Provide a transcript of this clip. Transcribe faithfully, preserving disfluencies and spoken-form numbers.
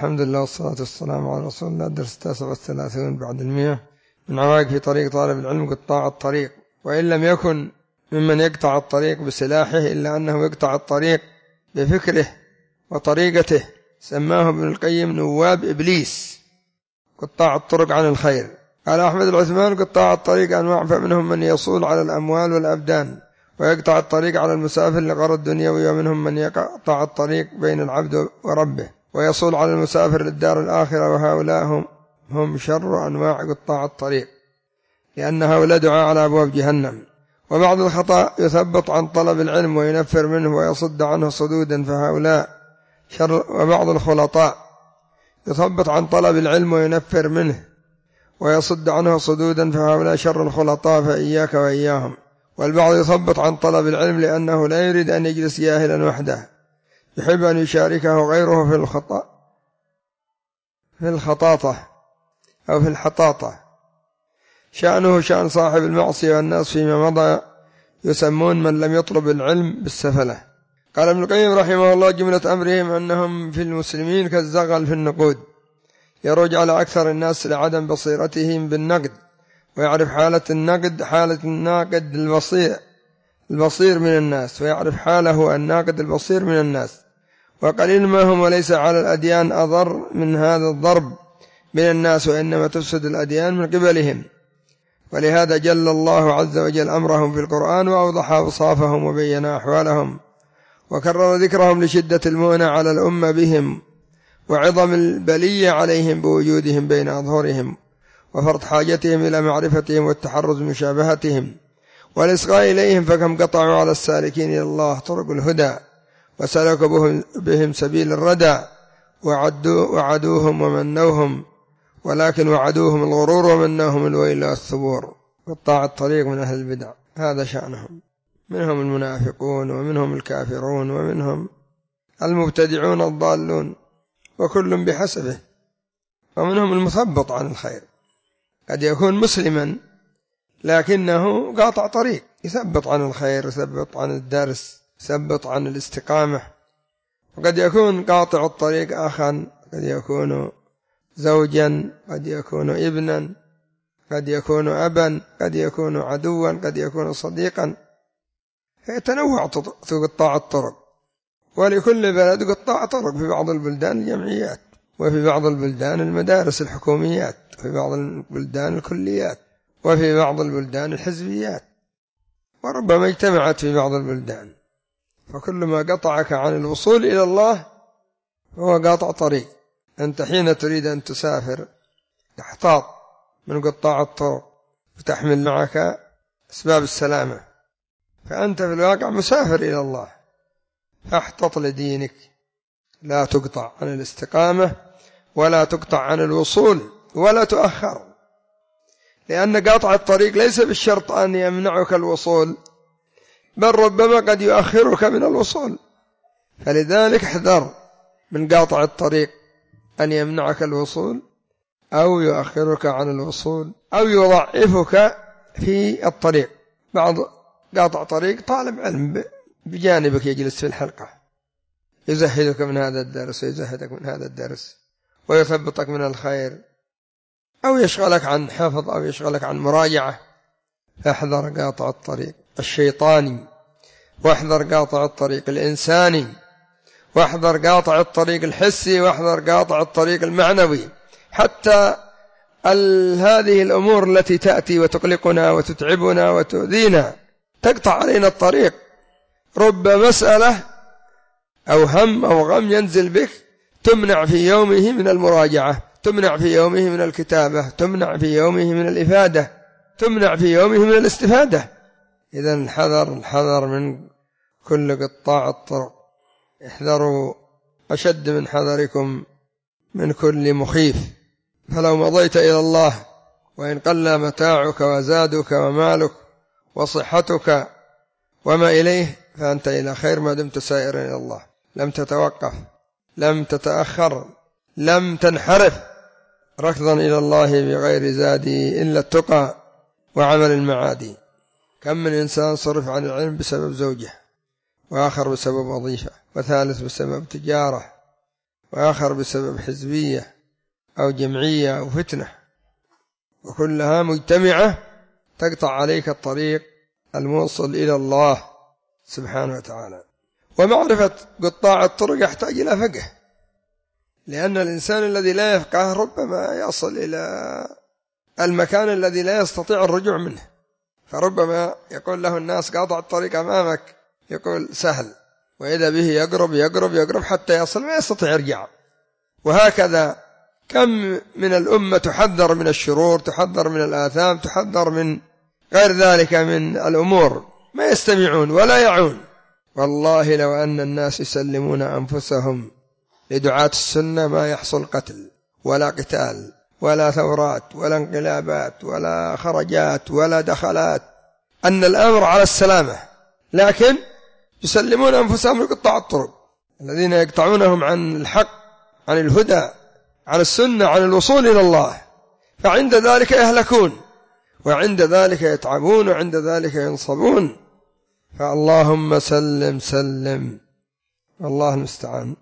الحمد لله والصلاة والسلام على رسول الله. الدرس التاسع والثلاثون بعد المئة من عوائق في طريق طالب العلم قطاع الطريق، وإن لم يكن ممن يقطع الطريق بسلاحه إلا أنه يقطع الطريق بفكره وطريقته. سماه ابن القيم نواب إبليس، قطاع الطرق عن الخير. قال أحمد العثمان قطاع الطريق أنواع، فمنهم من يصول على الأموال والأبدان ويقطع الطريق على المسافر لغرض دنيوي، ومنهم من يقطع الطريق بين العبد وربه ويصول على المسافر للدار الآخرة، وهؤلاء هم, هم شر أنواع قطاع الطريق، لأن هؤلاء دعاء على أبواب جهنم. وبعض الخطأ يثبط عن طلب العلم وينفر منه ويصد عنه صدودا، فهؤلاء شر. وبعض الخلطاء يثبط عن طلب العلم وينفر منه ويصد عنه صدودا، فهؤلاء شر الخلطاء، فإياك وإياهم. والبعض يثبط عن طلب العلم لأنه لا يريد أن يجلس جاهلا وحده، يحب أن يشاركه غيره في الخطأ في الخطاطة أو في الحطاطة. شأنه شأن صاحب المعصية، والناس فيما مضى يسمون من لم يطلب العلم بالسفلة. قال ابن القيم رحمه الله: جملة أمرهم أنهم في المسلمين كالزغل في النقود، يروج على أكثر الناس لعدم بصيرتهم بالنقد، ويعرف حالة النقد حالة الناقد البصير البصير من الناس، ويعرف حاله الناقد البصير من الناس. وقليل ما هم، وليس على الأديان أضر من هذا الضرب من الناس، وإنما تفسد الأديان من قبلهم. ولهذا جل الله عز وجل أمرهم في القرآن، وأوضح أوصافهم وبين أحوالهم، وكرر ذكرهم لشدة المؤنة على الأمة بهم، وعظم البلية عليهم بوجودهم بين أظهرهم، وفرط حاجتهم إلى معرفتهم والتحرز من مشابهتهم والإصغاء إليهم. فكم قطعوا على السالكين إلى الله طرق الهدى، وسلكوا بهم سبيل الردى، وعدوا وعدوهم ومنوهم، ولكن وعدوهم الغرور ومنوهم الويل والثبور. قطاع الطريق من أهل البدع هذا شأنهم، منهم المنافقون ومنهم الكافرون ومنهم المبتدعون الضالون، وكل بحسبه. ومنهم المثبط عن الخير، قد يكون مسلما لكنه قاطع طريق، يثبط عن الخير، يثبط عن الدرس، يثبط عن الاستقامة. وقد يكون قاطع الطريق أخا، قد يكون زوجا، قد يكون ابنا، قد يكون أبا، قد يكون عدوا، قد يكون صديقا. يتنوع في قطاع الطرق، ولكل بلد قطاع طرق. في بعض البلدان الجمعيات، وفي بعض البلدان المدارس الحكوميات، وفي بعض البلدان الكليات، وفي بعض البلدان الحزبيات، وربما اجتمعت في بعض البلدان. فكل ما قطعك عن الوصول إلى الله هو قاطع طريق. أنت حين تريد أن تسافر تحتاط من قطاع الطرق وتحمل معك أسباب السلامة، فأنت في الواقع مسافر إلى الله. فاحتط لدينك، لا تقطع عن الاستقامة، ولا تقطع عن الوصول، ولا تؤخر، لأن قاطع الطريق ليس بالشرط أن يمنعك الوصول، بل ربما قد يؤخرك من الوصول. فلذلك احذر من قاطع الطريق أن يمنعك الوصول، أو يؤخرك عن الوصول، أو يضعفك في الطريق. بعض قاطع طريق طالب علم بجانبك يجلس في الحلقة، يزهدك من هذا الدرس ويزهدك من هذا الدرس ويثبطك من الخير، أو يشغلك عن حفظ، أو يشغلك عن مراجعة. فاحذر قاطع الطريق الشيطاني، واحذر قاطع الطريق الإنساني، واحذر قاطع الطريق الحسي، واحذر قاطع الطريق المعنوي. حتى هذه الأمور التي تأتي وتقلقنا وتتعبنا وتؤذينا تقطع علينا الطريق. رب مسألة أو هم أو غم ينزل بك تمنع في يومه من المراجعة، تمنع في يومه من الكتابة، تمنع في يومه من الإفادة، تمنع في يومه من الاستفادة. إذن الحذر الحذر من كل قطاع الطرق. احذروا أشد من حذركم من كل مخيف. فلو مضيت إلى الله وإن قل متاعك وزادك ومالك وصحتك وما إليه، فأنت إلى خير ما دمت سائرا إلى الله. لم تتوقف، لم تتأخر، لم تنحرف ركضا إلى الله بغير زادي إلا التقى وعمل المعادي. كم من إنسان صرف عن العلم بسبب زوجه، وآخر بسبب وظيفة، وثالث بسبب تجارة، وآخر بسبب حزبية أو جمعية أو فتنة، وكلها مجتمعة تقطع عليك الطريق الموصل إلى الله سبحانه وتعالى. ومعرفة قطاع الطرق يحتاج إلى فقه، لأن الإنسان الذي لا يفقه ربما يصل إلى المكان الذي لا يستطيع الرجوع منه، فربما يقول له الناس قاطع الطريق أمامك، يقول سهل، وإذا به يقرب يقرب يقرب حتى يصل ما يستطيع يرجع. وهكذا كم من الأمة تحذر من الشرور، تحذر من الآثام، تحذر من غير ذلك من الأمور، ما يستمعون ولا يعون. والله لو أن الناس يسلمون أنفسهم لدعاة السنة ما يحصل قتل ولا قتال ولا ثورات ولا انقلابات ولا خرجات ولا دخلات، أن الأمر على السلامة. لكن يسلمون أنفسهم لقطاع الطرق الذين يقطعونهم عن الحق، عن الهدى، عن السنة، عن الوصول إلى الله، فعند ذلك يهلكون، وعند ذلك يتعبون، وعند ذلك ينصبون. فاللهم سلم سلم، الله المستعان.